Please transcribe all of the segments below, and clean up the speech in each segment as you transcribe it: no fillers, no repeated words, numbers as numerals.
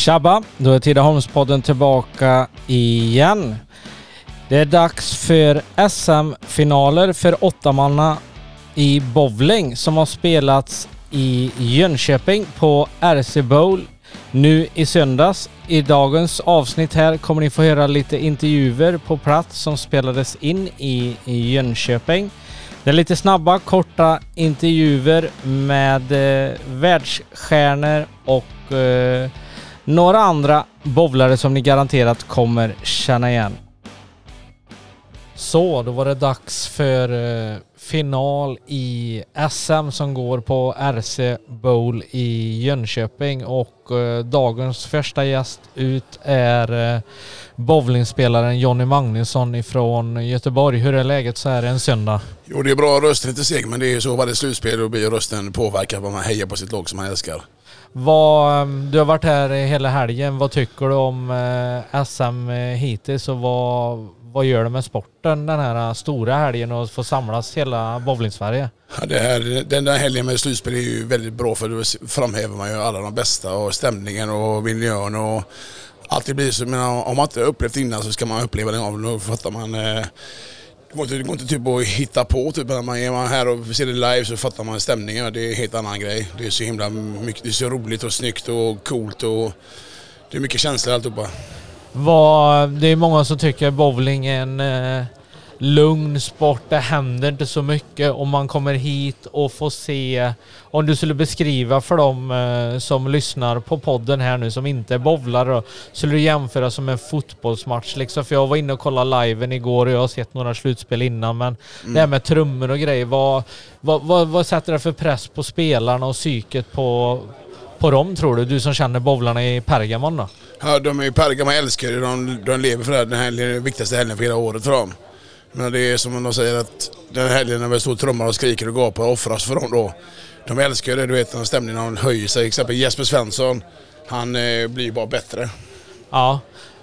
Tjabba, då är Tidaholmspodden tillbaka igen. Det är dags för SM-finaler för 8-manna i bowling som har spelats i Jönköping på RC Bowl nu i söndags. I dagens avsnitt här kommer ni få höra lite intervjuer på plats som spelades in i Jönköping. Det är lite snabba, korta intervjuer med världsstjärnor och några andra bowlare som ni garanterat kommer känna igen. Så, då var det dags för final i SM som går på RC Bowl i Jönköping och dagens första gäst ut är bowlingspelaren Jonny Magnusson ifrån Göteborg. Hur är läget så här en söndag? Jo, det är bra, rösten är inte seg, men det är ju så varje slutspel och blir rösten påverkad vad man hejar på sitt lag som man älskar. Du har varit här hela helgen. Vad tycker du om SM hittills och vad gör det med sporten den här stora helgen och få samlas hela bowling-Sverige? Ja, den där helgen med slutspel är ju väldigt bra för då framhäver man ju alla de bästa och stämningen och miljön och allt det blir så. Men om man inte upplevt innan så ska man uppleva det av. Då fattar man. Det går inte typ att hitta på typ när man är här och ser det live så fattar man stämningen. Det är en helt annan grej. Det är så himla mycket, det är så roligt och snyggt och coolt och det är mycket känslor alltihopa. Det är många som tycker bowling är en lugn sport. Det händer inte så mycket om man kommer hit och får se. Om du skulle beskriva för dem som lyssnar på podden här nu som inte är bowlare, skulle du jämföra som en fotbollsmatch liksom? För jag var inne och kollade liven igår och jag har sett några slutspel innan, men det här med trummor och grejer, vad sätter det för press på spelarna och psyket på dem, tror du? Du som känner bowlarna i Pergamon då? Ja, de i Pergamon älskar det. De lever för det. Den här är den viktigaste helgen för hela året för dem. Men det är som de säger att den helgen när vi står trummar och skriker och gapar och offras för dem då. De älskar det, du vet, när stämningen höjer sig. Exempel Jesper Svensson, han blir bara bättre. Ja,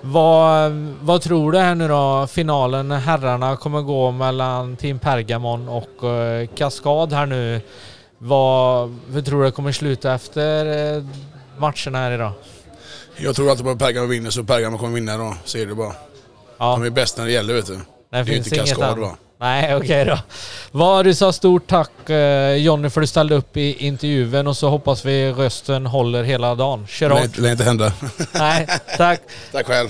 vad tror du här nu då? Finalen, herrarna kommer gå mellan Team Pergamon och Kaskad här nu. Vad tror du kommer sluta efter matcherna här idag? Jag tror alltid på att Pergamon vinner, så Pergamon kommer vinna då, säger du bara. Ja. De är bäst när det gäller, vet du. Det finns inte Kaskad, va? Nej, okej då. Du sa stort tack Jonny för att du ställde upp i intervjun och så hoppas vi rösten håller hela dagen. Kör hårt. Det lär inte hända. Nej, tack. Tack själv.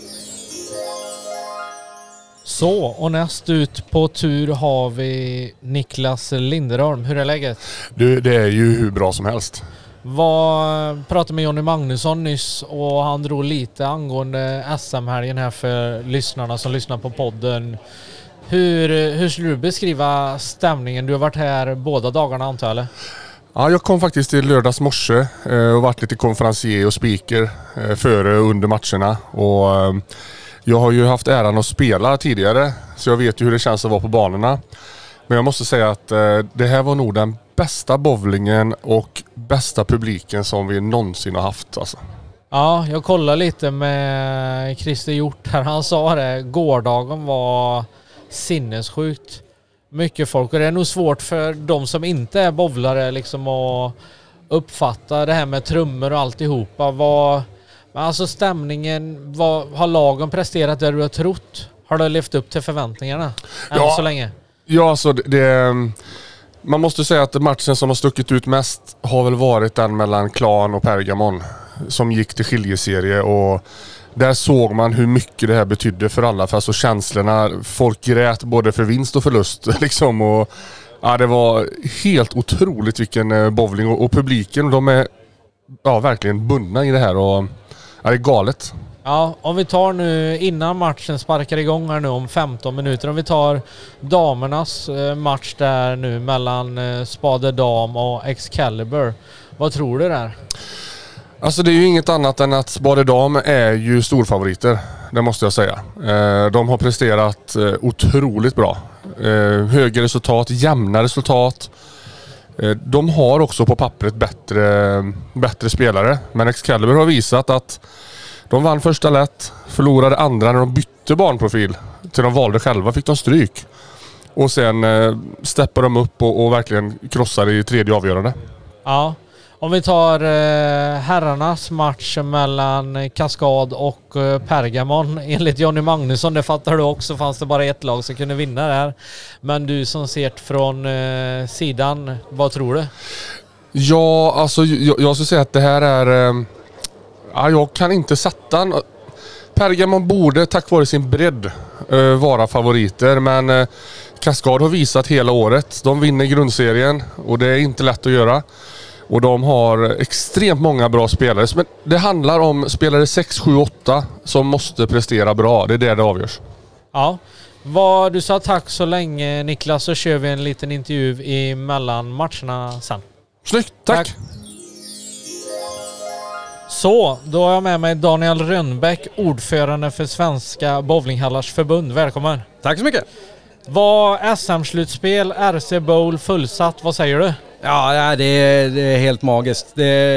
Så, och näst ut på tur har vi Niklas Linderholm. Hur är läget? Du, det är ju hur bra som helst. Pratade med Jonny Magnusson nyss och han drog lite angående SM-helgen här för lyssnarna som lyssnar på podden. Hur skulle du beskriva stämningen? Du har varit här båda dagarna, antar jag, eller? Ja, jag kom faktiskt till lördags morse och varit lite konferencier och speaker före och under matcherna. Och jag har ju haft äran att spela tidigare så jag vet ju hur det känns att vara på banorna. Men jag måste säga att det här var nog den bästa bowlingen och bästa publiken som vi någonsin har haft. Alltså. Ja, jag kollade lite med Christer Hjort här. Han sa det, gårdagen var sinnessjukt mycket folk. Och det är nog svårt för de som inte är bowlare liksom att uppfatta det här med trummor och alltihopa. Alltså stämningen, har lagen presterat det du har trott? Har det levt upp till förväntningarna än så länge? Ja, alltså man måste säga att matchen som har stuckit ut mest har väl varit den mellan Klan och Pergamon som gick till skiljeserie, och där såg man hur mycket det här betydde för alla, för alltså känslorna, folk grät både för vinst och förlust liksom, och ja, det var helt otroligt vilken bowling, och publiken, de är verkligen bundna i det här och det är galet. Ja, om vi tar nu innan matchen sparkar igång här nu om 15 minuter. Om vi tar damernas match där nu mellan Spade Dam och Excalibur. Vad tror du där? Alltså det är ju inget annat än att Spade Dam är ju storfavoriter. Det måste jag säga. De har presterat otroligt bra. Högre resultat, jämna resultat. De har också på pappret bättre spelare. Men Excalibur har visat att de vann första lätt, förlorade andra när de bytte banprofil. Till de valde själva fick de stryk. Och sen steppade de upp och verkligen krossade i tredje avgörande. Ja, Om vi tar herrarnas match mellan Kaskad och Pergamon. Enligt Johnny Magnusson, det fattar du också, fanns det bara ett lag som kunde vinna där. Men du som ser från sidan, vad tror du? Ja, alltså jag skulle säga att det här är... jag kan inte sätta... Pergamon borde tack vare sin bredd vara favoriter, men Kaskad har visat hela året. De vinner grundserien och det är inte lätt att göra. Och de har extremt många bra spelare. Men det handlar om spelare 6, 7, 8 som måste prestera bra. Det är det avgörs. Ja. Du sa tack så länge, Niklas, så kör vi en liten intervju i mellan matcherna sen. Snyggt, tack. Så, då har jag med mig Daniel Rönnbäck, ordförande för Svenska Bowlinghallars förbund. Välkommen. Tack så mycket. Var SM-slutspel, RC Bowl fullsatt, vad säger du? Ja, det är helt magiskt.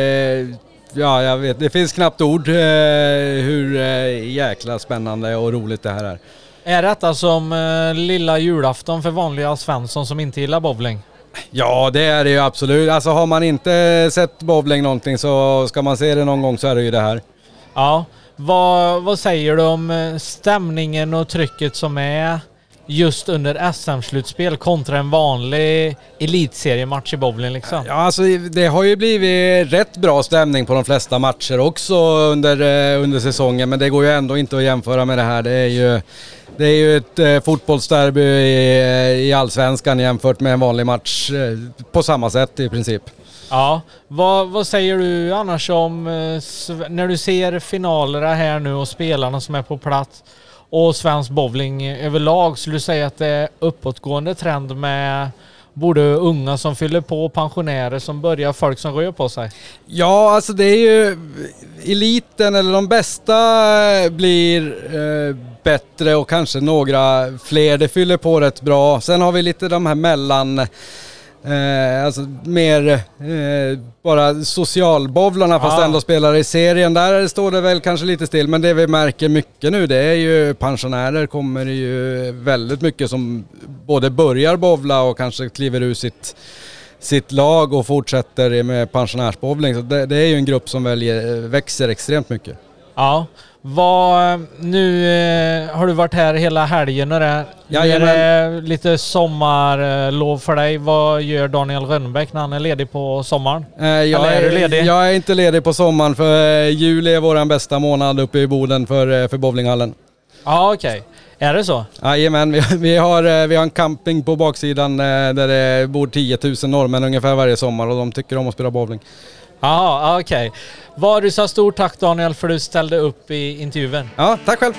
Jag vet, det finns knappt ord hur jäkla spännande och roligt det här är. Är detta som lilla julafton för vanliga Svensson som inte gillar bowling? Ja, det är det ju absolut. Alltså har man inte sett bowling någonting så ska man se det någon gång så är det ju det här. Ja, vad säger du om stämningen och trycket som är just under SM-slutspel kontra en vanlig elitseriematch i bowling liksom? Ja, alltså det har ju blivit rätt bra stämning på de flesta matcher också under säsongen, men det går ju ändå inte att jämföra med det här. Det är ju ett fotbollsderby i allsvenskan jämfört med en vanlig match på samma sätt i princip. Ja, vad säger du annars om när du ser finalerna här nu och spelarna som är på plats och svensk bowling överlag, skulle du säga att det är uppåtgående trend med både unga som fyller på, pensionärer som börjar, folk som rör på sig? Ja, alltså det är ju eliten eller de bästa blir bättre och kanske några fler. Det fyller på rätt bra. Sen har vi lite de här mellan... alltså mer bara socialbowlarna fast ändå spelar i serien. Där står det väl kanske lite still, men det vi märker mycket nu, det är ju pensionärer kommer ju väldigt mycket som både börjar bowla och kanske kliver ur sitt lag och fortsätter med pensionärsbowling. Så det är ju en grupp som växer extremt mycket. Ja. Nu har du varit här hela helgen och det. Ja, är det lite sommarlov för dig. Vad gör Daniel Rönnbäck när han är ledig på sommaren? Är du ledig? Jag är inte ledig på sommaren, för juli är vår bästa månad uppe i Boden för bowlinghallen. Ja, okej. Är det så? Jajamän, vi har en camping på baksidan där det bor 10 000 norrmän ungefär varje sommar och de tycker om att spela bowling. Jaha, okej. Du sa stort tack Daniel för att du ställde upp i intervjun. Ja, tack själv.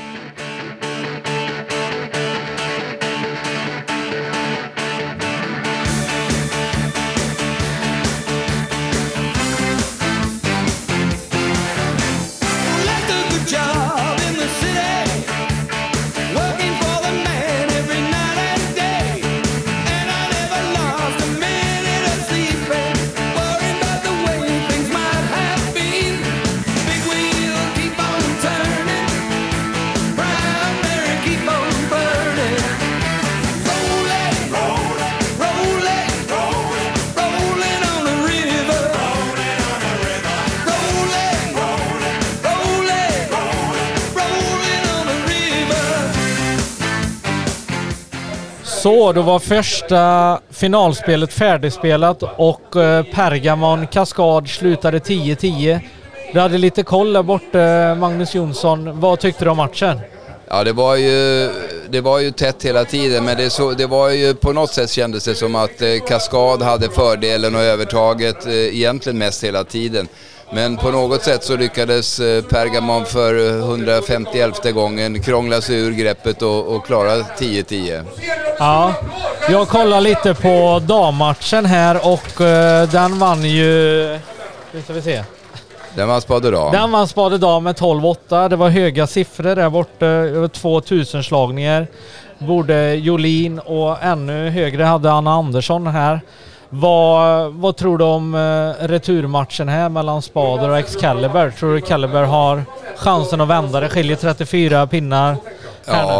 Så, då var första finalspelet färdigspelat och Pergamon Kaskad slutade 10-10. Du hade lite koll där borta, Magnus Jonsson. Vad tyckte du om matchen? Ja, det var ju tätt hela tiden, men det var ju på något sätt kändes det som att Kaskad hade fördelen och övertaget egentligen mest hela tiden. Men på något sätt så lyckades Pergamon för 151:e gången krångla sig ur greppet och klara 10-10. Ja, jag kollar lite på dammatchen här och den vann ju... Nu ska vi se. Den vann Spade dam. Den vann Spade dam med 12-8. Det var höga siffror där borta. Över 2000 slagningar. Både Jolin och ännu högre hade Anna Andersson här. Vad tror du om returmatchen här mellan Spader och Excalibur? Tror du Excalibur har chansen att vända? Det skiljer 34 pinnar. Ja,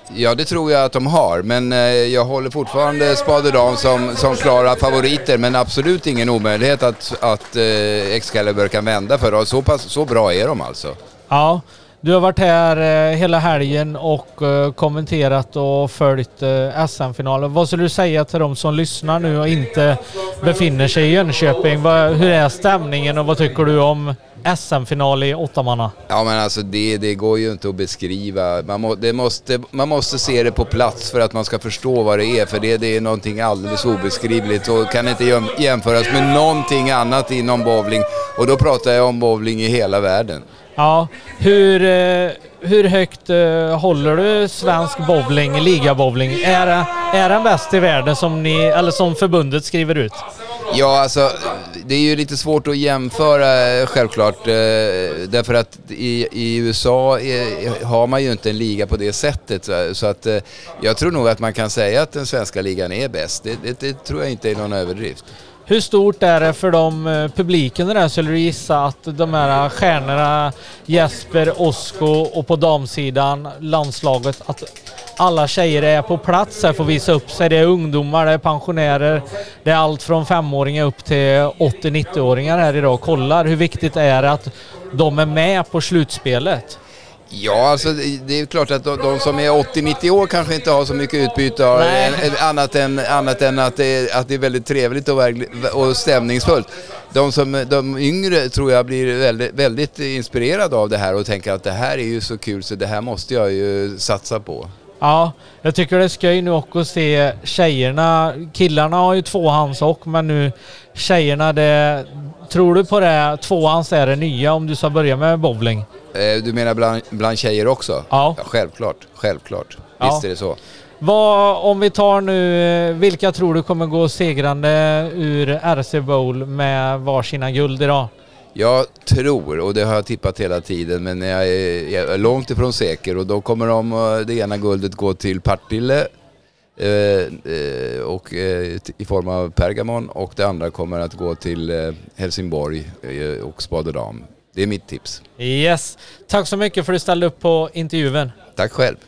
Ja, det tror jag att de har, men jag håller fortfarande Spade Dam som klara favoriter, men absolut ingen omöjlighet att Excalibur kan vända för det. Så bra är de alltså. Ja, du har varit här hela helgen och kommenterat och följt SM-finalen. Vad skulle du säga till de som lyssnar nu och inte befinner sig i Jönköping? Hur är stämningen och vad tycker du om SM-final i 8-manna? Ja, men alltså det går ju inte att beskriva. Man måste se det på plats för att man ska förstå vad det är. För det är någonting alldeles obeskrivligt och kan inte jämföras med någonting annat inom bowling. Och då pratar jag om bowling i hela världen. Ja, hur högt håller du svensk bowling, ligabowling? Är den bäst i världen som förbundet skriver ut? Ja, alltså det är ju lite svårt att jämföra självklart därför att i USA har man ju inte en liga på det sättet, så att jag tror nog att man kan säga att den svenska ligan är bäst. Det tror jag inte är någon överdrift. Hur stort är det för de publiken där, skulle du gissa att de här stjärnorna Jesper, Osko och på damsidan landslaget, att alla tjejer är på plats här, får visa upp sig? Det är ungdomar, det är pensionärer, det är allt från 5-åringar upp till 80-90-åringar här idag. Kollar, hur viktigt är det att de är med på slutspelet? Ja, alltså det är klart att de som är 80-90 år kanske inte har så mycket utbyte av annat än att det är väldigt trevligt och stämningsfullt. De yngre tror jag blir väldigt, väldigt inspirerade av det här och tänker att det här är ju så kul så det här måste jag ju satsa på. Ja, jag tycker det är skoj nu också att se tjejerna. Killarna har ju tvåhandshock, men nu tjejerna, tror du på det? Tvåhands är det nya om du ska börja med bowling? Du menar bland tjejer också? Ja. Ja, självklart. Ja. Visst är det så. Om vi tar nu, vilka tror du kommer gå segrande ur RC Bowl med varsina guld idag? Jag tror, och det har jag tippat hela tiden, men jag är långt ifrån säker, och då kommer det ena guldet gå till Partille och i form av Pergamon, och det andra kommer att gå till Helsingborg och Spade Dam. Det är mitt tips. Yes. Tack så mycket för att du ställde upp på intervjun. Tack själv.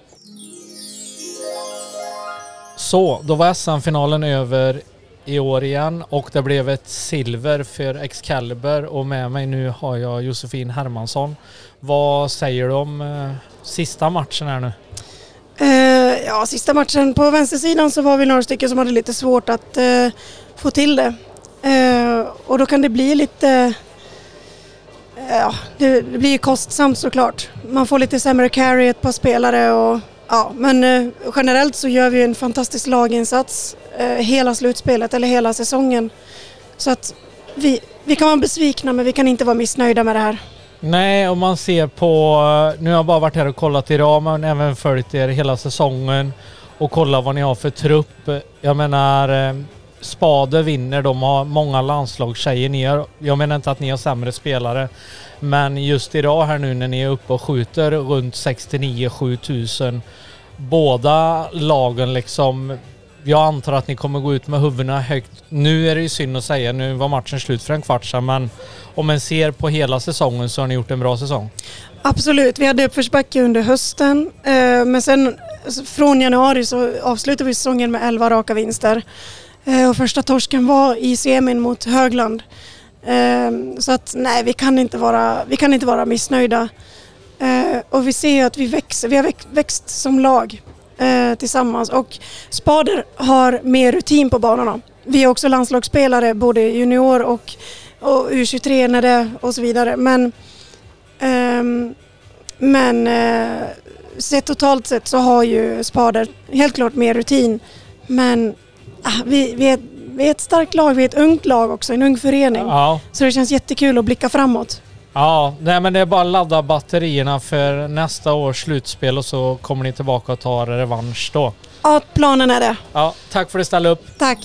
Så, då var SM-finalen över i år igen och det blev ett silver för Excalibur, och med mig nu har jag Josefin Hermansson. Vad säger du om sista matchen här nu? Ja, sista matchen på vänstersidan så var vi några stycken som hade lite svårt att få till det. Och då kan det bli lite... Ja, det blir ju kostsamt såklart. Man får lite sämre carry, ett par spelare och... Ja, men generellt så gör vi en fantastisk laginsats hela slutspelet eller hela säsongen. Så att vi kan vara besvikna, men vi kan inte vara missnöjda med det här. Nej, om man ser på... Nu har jag bara varit här och kollat idag, men även följt er hela säsongen och kolla vad ni har för trupp. Jag menar, Spade vinner, de har många landslagstjejer. Jag menar inte att ni har sämre spelare, men just idag här nu när ni är uppe och skjuter runt 69-7 000, båda lagen liksom, jag antar att ni kommer gå ut med huvudena högt. Nu är det ju synd att säga, nu var matchen slut för en kvart sedan, men om man ser på hela säsongen så har ni gjort en bra säsong. Absolut, vi hade uppförsbacke under hösten, men sen från januari så avslutade vi säsongen med 11 raka vinster. Och första torsken var i semin mot Högland. Så att nej, vi kan inte vara missnöjda. Och vi ser att vi växer. Vi har växt som lag tillsammans. Och Spader har mer rutin på banorna. Vi är också landslagsspelare, både junior och U23 när det och så vidare. Men totalt sett så har ju Spader helt klart mer rutin. Men vi är ett starkt lag, vi är ett ungt lag också, en ung förening. Ja. Så det känns jättekul att blicka framåt. Ja, nej, men det är bara att ladda batterierna för nästa års slutspel och så kommer ni tillbaka och tar revansch då. Ja, planen är det. Ja, tack för att du ställde upp. Tack.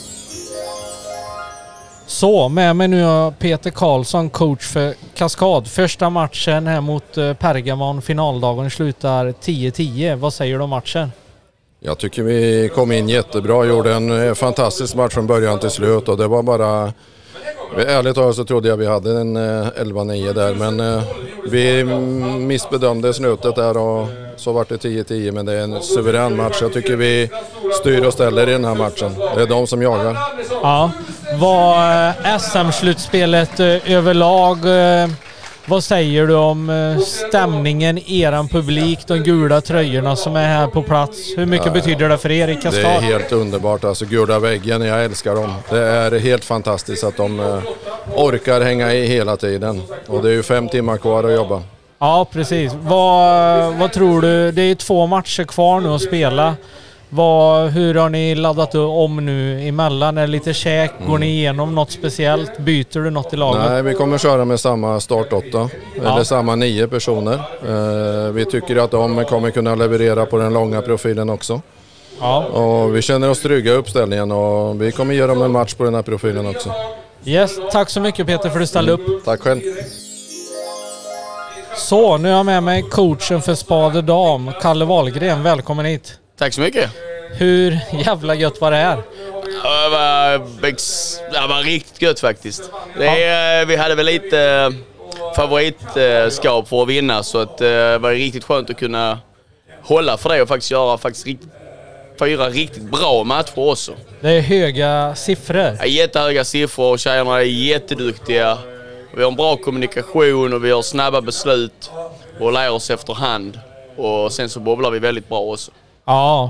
Så, med mig nu är Peter Karlsson, coach för Kaskad. Första matchen här mot Pergamon, finaldagen, slutar 10-10. Vad säger du om matchen? Jag tycker vi kom in jättebra, gjorde en fantastisk match från början till slut, och det var bara Ärligt talat så trodde jag vi hade en 11-9 där, men vi missbedömde slutet där och så var det 10-10, men det är en suverän match. Jag tycker vi styr och ställer i den här matchen. Det är de som jagar. Ja, var SM-slutspelet överlag, vad säger du om stämningen, eran publik, de gula tröjorna som är här på plats? Hur mycket betyder det för er i Kaskad? Det är helt underbart, alltså gula väggen, jag älskar dem. Det är helt fantastiskt att de orkar hänga i hela tiden. Och det är ju 5 timmar kvar att jobba. Ja, precis. Vad tror du? Det är 2 matcher kvar nu att spela. Hur har ni laddat om nu emellan? Är det lite käk? Går ni igenom något speciellt? Byter du något i laget? Nej, vi kommer köra med samma start 8. Eller samma 9 personer. Vi tycker att de kommer kunna leverera på den långa profilen också. Ja. Och vi känner oss trygga i uppställningen och vi kommer ge dem en match på den här profilen också. Yes, tack så mycket Peter för att du ställde upp. Tack själv. Så, nu har jag med mig coachen för Spade Dam, Kalle Wahlgren. Välkommen hit. Tack så mycket. Hur jävla gött var det här? Det var riktigt gött faktiskt. Vi hade väl lite favoritskap för att vinna, så att det var riktigt skönt att kunna hålla för det och faktiskt göra 4 riktigt bra matcher också. Det är höga siffror. Ja, jättehöga siffror och tjejerna är jätteduktiga. Vi har en bra kommunikation och vi har snabba beslut och lär oss efterhand. Och sen så bobblar vi väldigt bra också. Ja,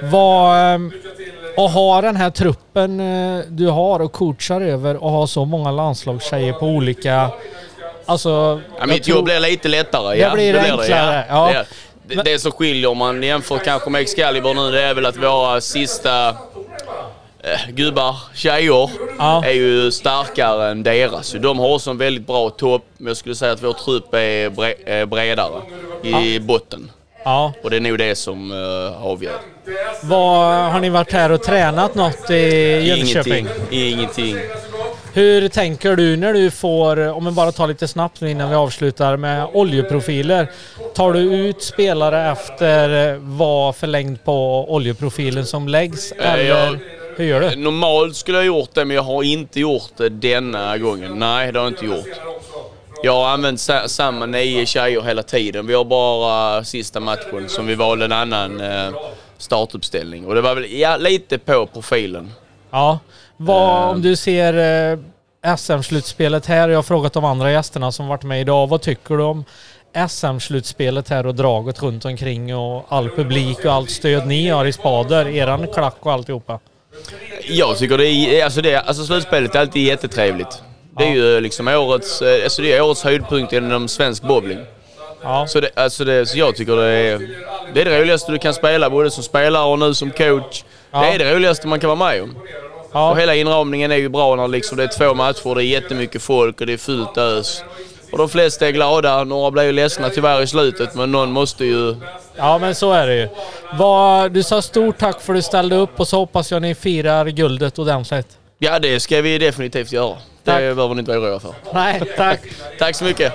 och ha den här truppen du har och coachar över och ha så många landslagstjejer på olika... Alltså, ja, mitt jobb blir lite lättare. Det blir enklare. Ja. Det som skiljer om man jämför kanske med Excalibur nu, det är väl att våra sista gubbar, tjejer, är ju starkare än deras. De har också en väldigt bra topp, men jag skulle säga att vår trupp är bredare i botten. Ja. Och det är nog det som avgör. Har ni varit här och tränat något i Jönköping? Ingenting. Hur tänker du när du får, om vi bara tar lite snabbt innan vi avslutar med oljeprofiler. Tar du ut spelare efter vad förlängd på oljeprofilen som läggs? Eller hur gör du? Normalt skulle jag ha gjort det, men jag har inte gjort det denna gången. Nej, det har jag inte gjort. Jag har använt samma 9 tjejer hela tiden. Vi har bara sista matchen som vi valde en annan startuppställning. Och det var väl lite på profilen. Ja, om du ser SM-slutspelet här. Jag har frågat de andra gästerna som varit med idag. Vad tycker du om SM-slutspelet här och draget runt omkring och all publik och allt stöd ni har i Spader, eran klack och alltihopa? Jag tycker slutspelet är alltid jättetrevligt. Det är ju liksom årets höjdpunkt inom svensk bowling. Ja. Så jag tycker det är det roligaste du kan spela, både som spelare och nu som coach. Ja. Det är det roligaste man kan vara med om. Ja. Och hela inramningen är ju bra när liksom det är 2 matcher, det är jättemycket folk och det är fullt ös. Och de flesta är glada, några blir ju ledsna tyvärr i slutet, men någon måste ju... Ja, men så är det ju. Du sa stort tack för att du ställde upp och så hoppas jag ni firar guldet ordentligt. Ja, det ska vi definitivt göra. Tack. Det behöver ni inte vara oroliga för. Nej, tack. Tack så mycket.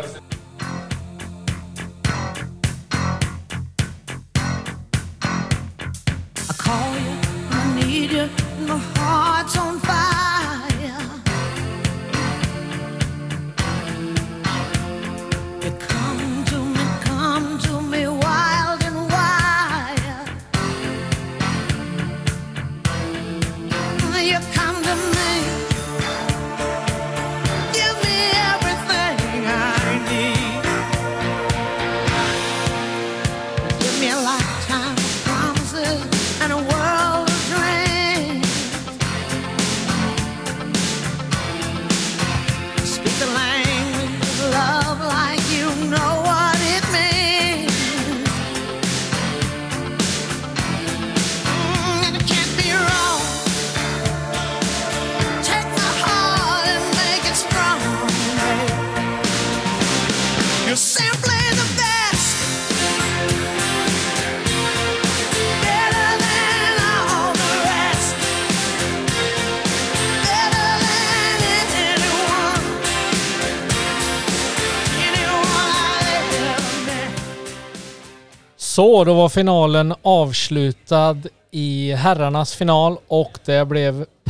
Så då var finalen avslutad i herrarnas final och det blev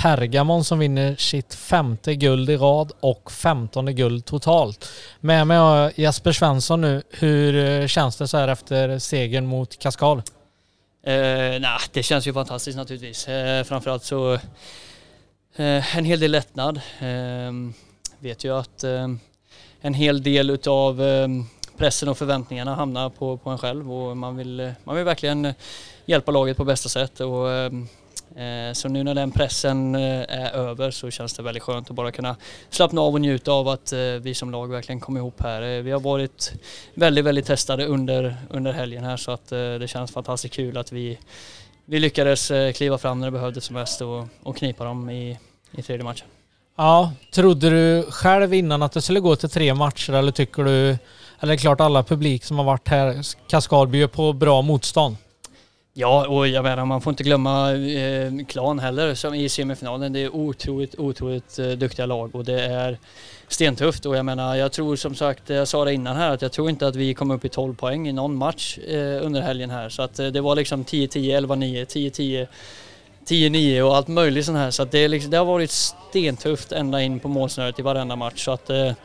Pergamon som vinner sitt 5:e guld i rad och 15:e guld totalt. Med mig har Jesper Svensson nu. Hur känns det så här efter segern mot Kaskad? Det känns ju fantastiskt naturligtvis. Framförallt så en hel del lättnad. Vet ju att en hel del utav pressen och förväntningarna hamnar på en själv och man vill verkligen hjälpa laget på bästa sätt. Och så nu när den pressen är över så känns det väldigt skönt att bara kunna slappna av och njuta av att vi som lag verkligen kommer ihop här. Vi har varit väldigt, väldigt testade under helgen här, så att det känns fantastiskt kul att vi lyckades kliva fram när det behövdes som mest och knipa dem i tredje matchen. Ja, trodde du själv innan att det skulle gå till 3 matcher, eller tycker du, eller är det klart alla publik som har varit här, Kaskad bjuder på bra motstånd? Ja, och jag menar, man får inte glömma Klan heller som i semifinalen. Det är otroligt duktiga lag och det är stentufft. Och jag menar, jag tror som sagt, jag sa det innan här, att jag tror inte att vi kommer upp i 12 poäng i någon match under helgen här. Så att det var liksom 10-10, 11-9, 10-10, 10-9 och allt möjligt sånt här. Så att det har varit stentufft ända in på målsnöret i varenda match. Så att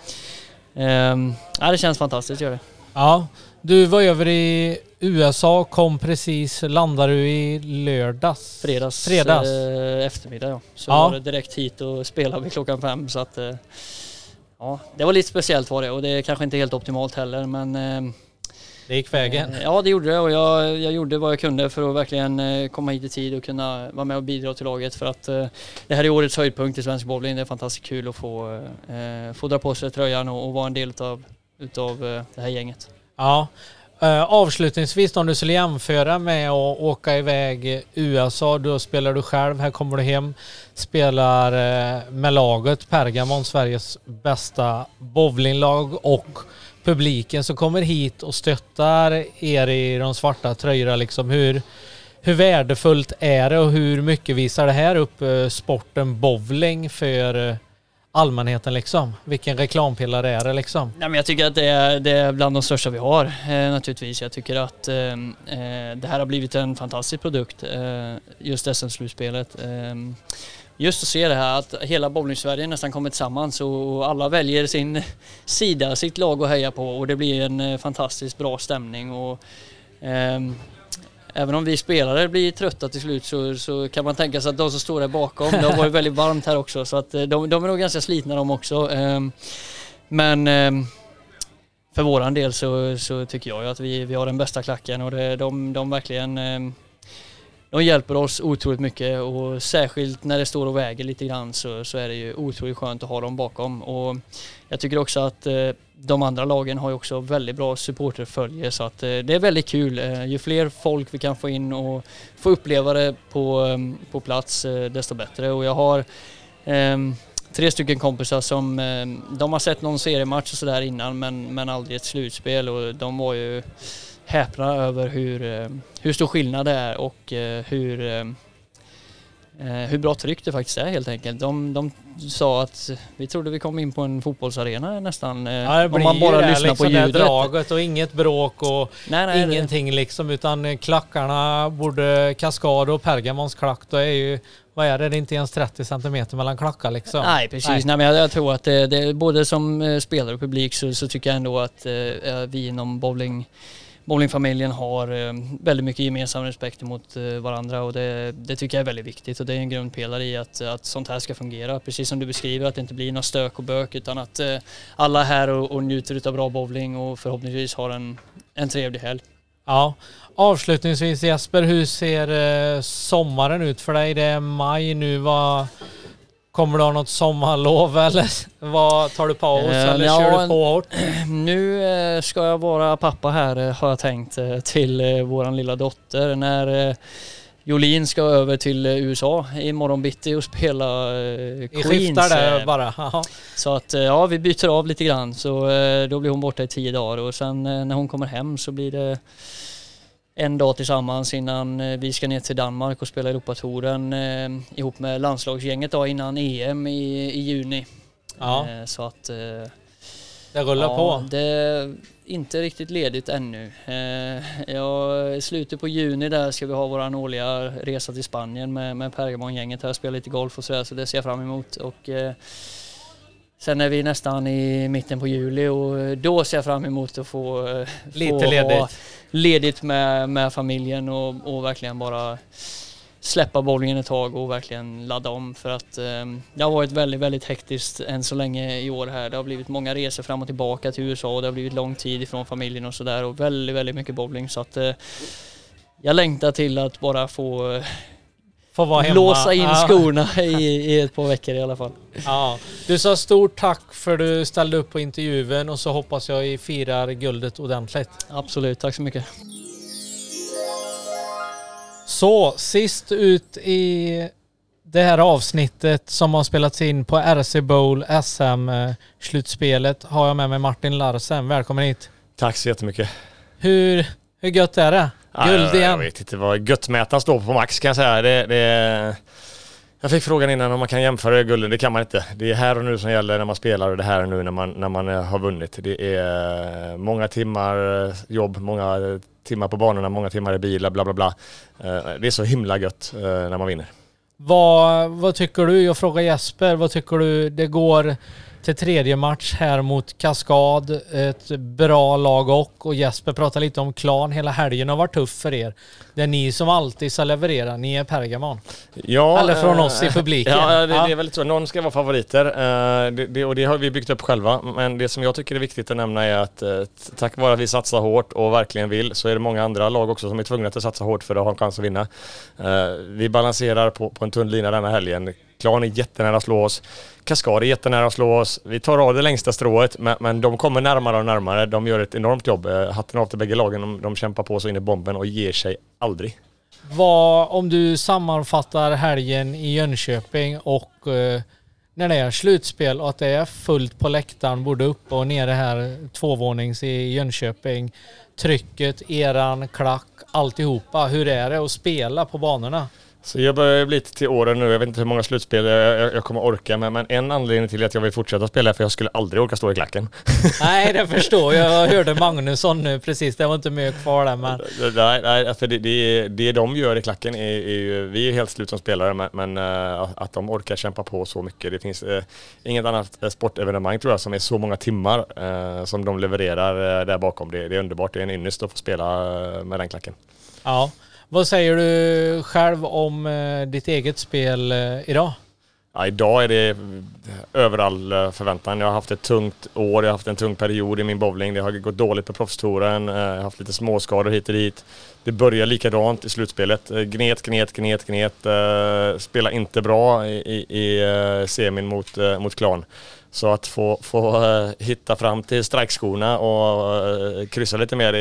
det känns fantastiskt, gör det. Ja, du var över i USA, kom precis, landade du i lördags? Fredags eftermiddag, ja. Så var det direkt hit och spelade vi 5:00, så att det var lite speciellt var det, och det är kanske inte helt optimalt heller, men det gick vägen. Ja, det gjorde det, och jag gjorde vad jag kunde för att verkligen komma hit i tid och kunna vara med och bidra till laget, för att det här är årets höjdpunkt i svensk bowling. Det är fantastiskt kul att få dra på sig tröjan och vara en del utav det här gänget. Ja, avslutningsvis om du skulle jämföra med att åka iväg USA, då spelar du själv, här kommer du hem, spelar med laget Pergamon, Sveriges bästa bowlinglag, och publiken som kommer hit och stöttar er i de svarta tröjorna. Liksom, hur värdefullt är det och hur mycket visar det här upp sporten bowling för allmänheten liksom? Vilken reklampelare är det liksom? Nej, men jag tycker att det är bland de största vi har naturligtvis. Jag tycker att det här har blivit en fantastisk produkt, just SM-slutspelet. Just att se det här att hela bowling-Sverige nästan kommer tillsammans och alla väljer sin sida, sitt lag att heja på, och det blir en fantastiskt bra stämning. Och även om vi spelare blir trötta till slut så kan man tänka sig att de som står där bakom, det har varit väldigt varmt här också, så att de är nog ganska slitna de också. Men för våran del så tycker jag att vi har den bästa klacken, och de verkligen de hjälper oss otroligt mycket, och särskilt när det står och väger lite grann så är det ju otroligt skönt att ha dem bakom. Och jag tycker också att de andra lagen har ju också väldigt bra supporterfölje, så att det är väldigt kul. Ju fler folk vi kan få in och få uppleva det på plats, desto bättre. Och jag har 3 stycken kompisar som de har sett någon seriematch och sådär innan, men aldrig ett slutspel, och de var ju häpna över hur stor skillnad det är och hur bra tryck det faktiskt är, helt enkelt. De sa att vi trodde vi kom in på en fotbollsarena nästan, om man bara lyssnar liksom på ljudet. Draget och inget bråk och ingenting liksom, utan klackarna, både Kaskad och Pergamons klack, då är ju, vad är det är inte ens 30 centimeter mellan klackar liksom. Nej, precis. Nej, men jag tror att det både som spelare och publik så tycker jag ändå att vi inom bowlingfamiljen har väldigt mycket gemensam respekt mot varandra, och det tycker jag är väldigt viktigt, och det är en grundpelare i att sånt här ska fungera. Precis som du beskriver, att det inte blir något stök och bök, utan att alla är här och njuter av bra bowling och förhoppningsvis har en trevlig helg. Ja, avslutningsvis Jesper, hur ser sommaren ut för dig? Det är maj nu, kommer du ha något sommarlov eller vad, tar du paus eller kör du på hårt? Nu ska jag vara pappa här, har jag tänkt, till våran lilla dotter när Jolin ska över till USA imorgon bitti och spela Queens. Skiftar där bara. Aha. Så att vi byter av lite grann, så då blir hon borta i 10 dagar, och sen när hon kommer hem så blir det en dag tillsammans innan vi ska ner till Danmark och spela Europatouren ihop med landslagsgänget då, innan EM i juni. Ja. Så att Det rullar på. Det är inte riktigt ledigt ännu. I slutet på juni där ska vi ha våran årliga resa till Spanien med Pergamon-gänget här och spela lite golf och så det ser jag fram emot. Och sen är vi nästan i mitten på juli och då ser jag fram emot att få ledigt med familjen och verkligen bara släppa bowlingen ett tag och verkligen ladda om, för att det har varit väldigt, väldigt hektiskt än så länge i år här. Det har blivit många resor fram och tillbaka till USA och det har blivit lång tid ifrån familjen och sådär och väldigt, väldigt mycket bowling, så att jag längtar till att bara få vara hemma. Låsa in skorna i ett par veckor i alla fall. Ja. Du sa stort tack för att du ställde upp på intervjun och så hoppas jag i firar guldet ordentligt. Absolut, tack så mycket. Så, sist ut i det här avsnittet som har spelats in på RC Bowl SM-slutspelet har jag med mig Martin Larsen. Välkommen hit. Tack så jättemycket. Hur gött är det? Guld igen. Jag vet inte vad göttmätaren står på max, kan jag säga. Jag fick frågan innan om man kan jämföra gulden. Det kan man inte. Det är här och nu som gäller när man spelar och det här och nu när man har vunnit. Det är många timmar jobb, många timmar på banorna, många timmar i bilar, bla bla bla. Det är så himla gött när man vinner. Vad tycker du? Jag frågar Jesper. Vad tycker du? Det går till tredje match här mot Kaskad. Ett bra lag och Jesper pratar lite om Klan. Hela helgen har varit tuff för er. Det är ni som alltid ska leverera. Ni är Pergamon. Ja, eller från oss i publiken. Ja, det är väldigt så. Någon ska vara favoriter. Och det har vi byggt upp själva. Men det som jag tycker är viktigt att nämna är att tack vare att vi satsar hårt och verkligen vill, så är det många andra lag också som är tvungna att satsa hårt för att ha en chans att vinna. Vi balanserar på en tunn lina denna helgen. Klan är jättenära att slå oss. Kaskad är jättenära att slå oss. Vi tar av det längsta strået, men de kommer närmare och närmare. De gör ett enormt jobb. Hatten av till bägge lagen. De kämpar på så in i bomben och ger sig aldrig. Om du sammanfattar helgen i Jönköping och när det är slutspel och att det är fullt på läktaren både uppe och nere här tvåvånings i Jönköping, trycket, eran, klack, alltihopa. Hur är det att spela på banorna? Så jag börjar bli till åren nu. Jag vet inte hur många slutspel jag kommer orka med. Men en anledning till att jag vill fortsätta spela är för jag skulle aldrig orka stå i klacken. Nej, det förstår jag. Jag hörde Magnusson nu precis. Det var inte mycket kvar där. Men... Nej, för det de gör i klacken vi är helt slut som spelare. Men att de orkar kämpa på så mycket. Det finns inget annat sportevenemang tror jag som är så många timmar som de levererar där bakom. Det är underbart. Det är en ynnest att få spela med den klacken. Ja. Vad säger du själv om ditt eget spel idag? Ja, idag är det över all förväntan. Jag har haft ett tungt år, jag har haft en tung period i min bowling. Det har gått dåligt på proffstouren, jag har haft lite småskador hit och dit. Det börjar likadant i slutspelet. Gnet. Spela inte bra i semin mot Klan. Så att få hitta fram till strikeskorna och kryssa lite mer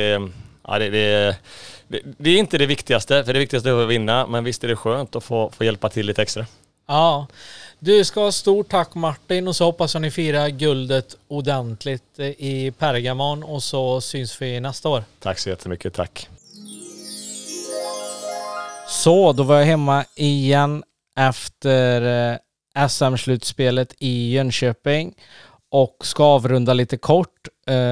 det är inte det viktigaste, för det viktigaste är att vinna, men visst är det skönt att få hjälpa till lite extra. Ja, du ska ha stort tack Martin och så hoppas jag ni firar guldet ordentligt i Pergamon och så syns vi nästa år. Tack så jättemycket, tack. Så, då var jag hemma igen efter SM-slutspelet i Jönköping och ska avrunda lite kort.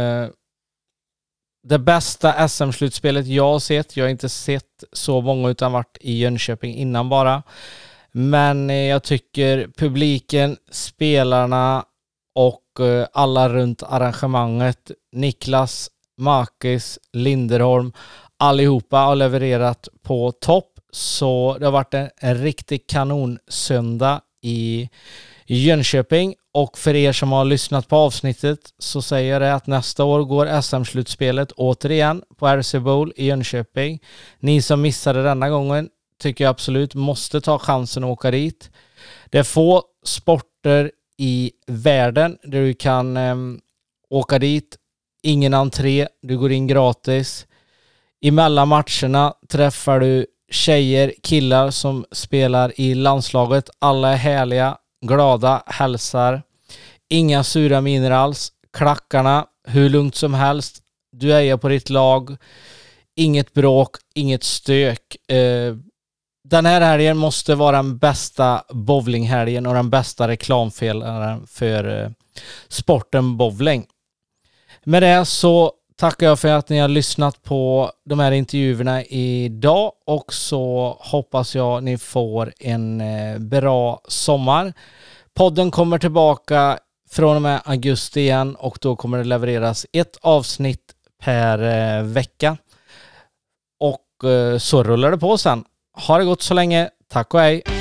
Det bästa SM-slutspelet jag har sett. Jag har inte sett så många utan varit i Jönköping innan bara. Men jag tycker publiken, spelarna och alla runt arrangemanget, Niklas, Makis, Linderholm, allihopa har levererat på topp. Så det har varit en riktig kanonsöndag i Jönköping. Och för er som har lyssnat på avsnittet så säger jag det att nästa år går SM-slutspelet återigen på RC Bowl i Jönköping. Ni som missade denna gången tycker jag absolut måste ta chansen att åka dit. Det är få sporter i världen där du kan åka dit. Ingen entré, du går in gratis. Emellan matcherna träffar du tjejer, killar som spelar i landslaget. Alla är härliga, glada, hälsar. Inga sura miner alls. Klackarna, hur lugnt som helst. Du är på ditt lag. Inget bråk, inget stök. Den här helgen måste vara den bästa bowlinghelgen och den bästa reklamfelaren för sporten bowling. Med det så tackar jag för att ni har lyssnat på de här intervjuerna idag och så hoppas jag ni får en bra sommar. Podden kommer tillbaka från och med augusti igen och då kommer det levereras ett avsnitt per vecka. Och så rullar det på sen. Ha det gott så länge. Tack och hej!